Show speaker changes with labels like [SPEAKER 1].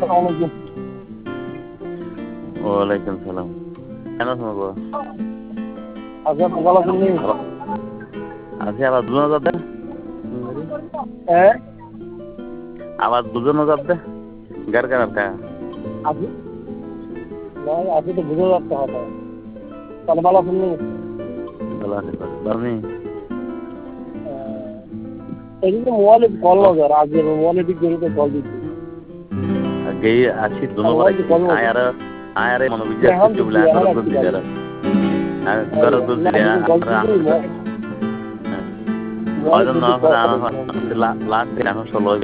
[SPEAKER 1] আসসালামু
[SPEAKER 2] ওয়ালাইকুম সালাম। কেন শোনাবো?
[SPEAKER 1] আলাইকুম। ভালো আছেন নি?
[SPEAKER 2] আছি আবার দুজন যাবে?
[SPEAKER 1] হ্যাঁ
[SPEAKER 2] আবার দুজন যাবে? গার গার কা
[SPEAKER 1] আছি না, আছি তো বুঝে যাচ্ছে হয়তো। তাহলে ভালো আছেন নি?
[SPEAKER 2] ভালো আছে তো বানি
[SPEAKER 1] এদিকে মোবাইলে কল নজর আজকে মোবাইলে দিকে কল দিচ্ছি।
[SPEAKER 2] আগে আছি দুনো করে
[SPEAKER 1] মোবাইল কল নজর
[SPEAKER 2] আয়ারে মনে বুঝি
[SPEAKER 1] এখন
[SPEAKER 2] আসছে বলে
[SPEAKER 1] দিচ্ছি, এখন
[SPEAKER 2] আঙ্গর দোষ
[SPEAKER 1] আসছি
[SPEAKER 2] দিলে
[SPEAKER 1] বাড়ি।
[SPEAKER 2] আর গর দোষ
[SPEAKER 1] না
[SPEAKER 2] দিলে
[SPEAKER 1] দিকে কল
[SPEAKER 2] আর
[SPEAKER 1] দিচ্ছি, মোবাইলে
[SPEAKER 2] হয়তো না
[SPEAKER 1] দিকে কল
[SPEAKER 2] লাস্ট দিন এখন ষোলো